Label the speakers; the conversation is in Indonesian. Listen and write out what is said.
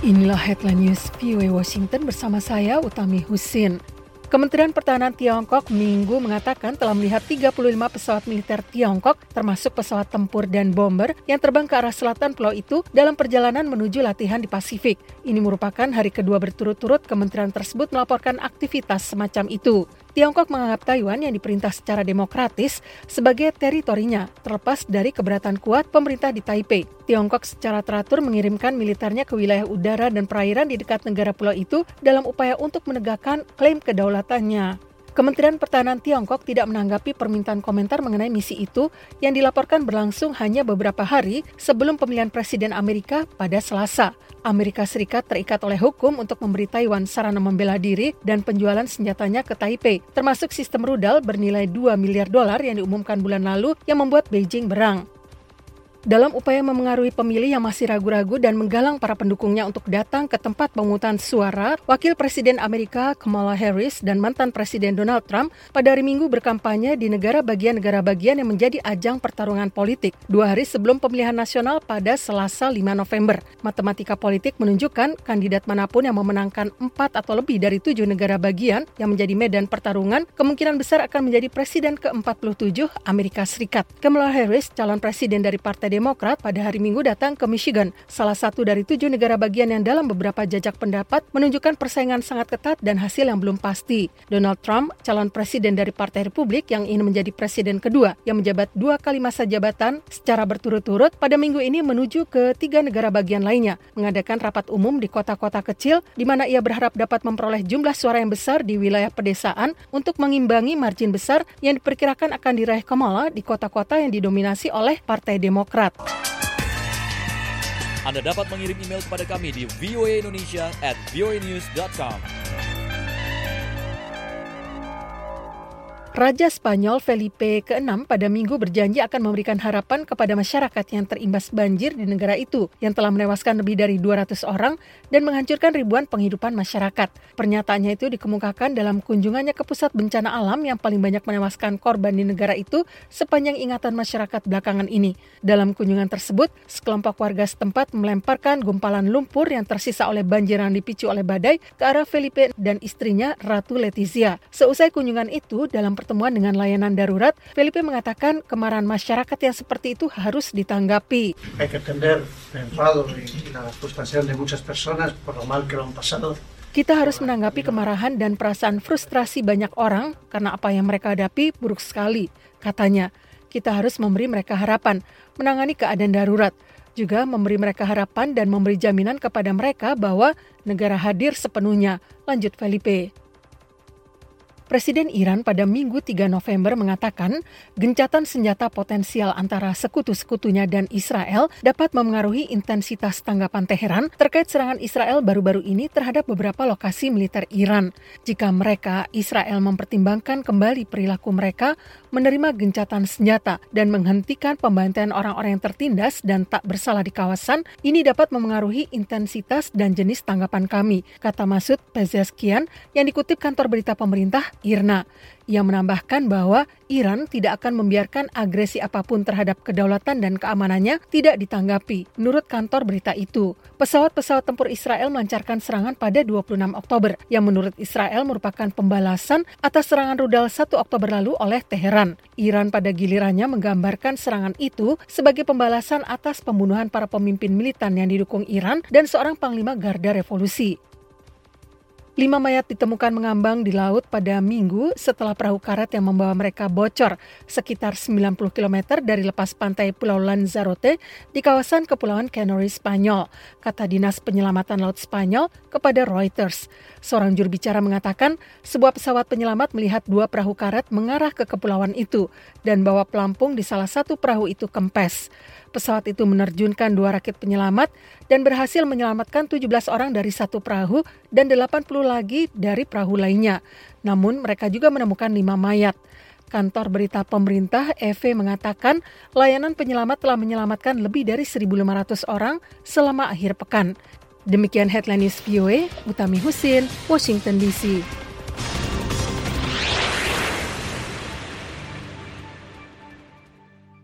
Speaker 1: Inilah headline news VOA Washington bersama saya, Utami Husin. Kementerian Pertahanan Tiongkok Minggu mengatakan telah melihat 35 pesawat militer Tiongkok, termasuk pesawat tempur dan bomber, yang terbang ke arah selatan pulau itu dalam perjalanan menuju latihan di Pasifik. Ini merupakan hari kedua berturut-turut kementerian tersebut melaporkan aktivitas semacam itu. Tiongkok menganggap Taiwan yang diperintah secara demokratis sebagai teritorinya, terlepas dari keberatan kuat pemerintah di Taipei. Tiongkok secara teratur mengirimkan militernya ke wilayah udara dan perairan di dekat negara pulau itu dalam upaya untuk menegakkan klaim kedaulatannya. Kementerian Pertahanan Tiongkok tidak menanggapi permintaan komentar mengenai misi itu yang dilaporkan berlangsung hanya beberapa hari sebelum pemilihan Presiden Amerika pada Selasa. Amerika Serikat terikat oleh hukum untuk memberi Taiwan sarana membela diri dan penjualan senjatanya ke Taipei, termasuk sistem rudal bernilai $2 miliar yang diumumkan bulan lalu yang membuat Beijing berang. Dalam upaya memengaruhi pemilih yang masih ragu-ragu dan menggalang para pendukungnya untuk datang ke tempat pemungutan suara, Wakil Presiden Amerika Kamala Harris dan mantan Presiden Donald Trump pada hari Minggu berkampanye di negara bagian yang menjadi ajang pertarungan politik 2 hari sebelum pemilihan nasional pada Selasa 5 November. Matematika politik menunjukkan kandidat manapun yang memenangkan 4 atau lebih dari 7 negara bagian yang menjadi medan pertarungan kemungkinan besar akan menjadi presiden ke-47 Amerika Serikat. Kamala Harris, calon presiden dari Partai Demokrat, pada hari Minggu datang ke Michigan, salah satu dari 7 negara bagian yang dalam beberapa jajak pendapat menunjukkan persaingan sangat ketat dan hasil yang belum pasti. Donald Trump, calon presiden dari Partai Republik yang ingin menjadi presiden kedua yang menjabat 2 kali masa jabatan secara berturut-turut, pada minggu ini menuju ke 3 negara bagian lainnya, mengadakan rapat umum di kota-kota kecil di mana ia berharap dapat memperoleh jumlah suara yang besar di wilayah pedesaan untuk mengimbangi margin besar yang diperkirakan akan diraih Kamala di kota-kota yang didominasi oleh Partai Demokrat.
Speaker 2: Anda dapat mengirim email kepada kami di voaindonesia@voanews.com.
Speaker 1: Raja Spanyol Felipe ke-6 pada Minggu berjanji akan memberikan harapan kepada masyarakat yang terimbas banjir di negara itu yang telah menewaskan lebih dari 200 orang dan menghancurkan ribuan penghidupan masyarakat. Pernyataannya itu dikemukakan dalam kunjungannya ke pusat bencana alam yang paling banyak menewaskan korban di negara itu sepanjang ingatan masyarakat belakangan ini. Dalam kunjungan tersebut, sekelompok warga setempat melemparkan gumpalan lumpur yang tersisa oleh banjir yang dipicu oleh badai ke arah Felipe dan istrinya Ratu Letizia. Seusai kunjungan itu, dalam pertemuan dengan layanan darurat, Felipe mengatakan kemarahan masyarakat yang seperti itu harus ditanggapi.
Speaker 3: Hay que entender el enfado y la frustración de muchas personas por lo mal que lo han pasado.
Speaker 1: Kita harus menanggapi kemarahan dan perasaan frustrasi banyak orang karena apa yang mereka hadapi buruk sekali, katanya. Kita harus memberi mereka harapan, menangani keadaan darurat, juga memberi mereka harapan dan memberi jaminan kepada mereka bahwa negara hadir sepenuhnya, lanjut Felipe. Presiden Iran pada Minggu 3 November mengatakan gencatan senjata potensial antara sekutu-sekutunya dan Israel dapat memengaruhi intensitas tanggapan Teheran terkait serangan Israel baru-baru ini terhadap beberapa lokasi militer Iran. Jika Israel mempertimbangkan kembali perilaku mereka menerima gencatan senjata dan menghentikan pembantaian orang-orang yang tertindas dan tak bersalah di kawasan, ini dapat memengaruhi intensitas dan jenis tanggapan kami, kata Masoud Pezeshkian yang dikutip kantor berita pemerintah IRNA. Ia menambahkan bahwa Iran tidak akan membiarkan agresi apapun terhadap kedaulatan dan keamanannya tidak ditanggapi. Menurut kantor berita itu, pesawat-pesawat tempur Israel melancarkan serangan pada 26 Oktober, yang menurut Israel merupakan pembalasan atas serangan rudal 1 Oktober lalu oleh Teheran. Iran pada gilirannya menggambarkan serangan itu sebagai pembalasan atas pembunuhan para pemimpin militan yang didukung Iran dan seorang panglima Garda Revolusi. 5 mayat ditemukan mengambang di laut pada Minggu setelah perahu karet yang membawa mereka bocor sekitar 90 km dari lepas pantai Pulau Lanzarote di kawasan Kepulauan Canary, Spanyol, kata Dinas Penyelamatan Laut Spanyol kepada Reuters. Seorang juru bicara mengatakan sebuah pesawat penyelamat melihat 2 perahu karet mengarah ke kepulauan itu dan bahwa pelampung di salah satu perahu itu kempes. Pesawat itu menerjunkan 2 rakit penyelamat dan berhasil menyelamatkan 17 orang dari satu perahu dan 80 lagi dari perahu lainnya. Namun mereka juga menemukan 5 mayat. Kantor berita pemerintah EFE mengatakan layanan penyelamat telah menyelamatkan lebih dari 1.500 orang selama akhir pekan. Demikian headline news VOA, Utami Husin, Washington DC.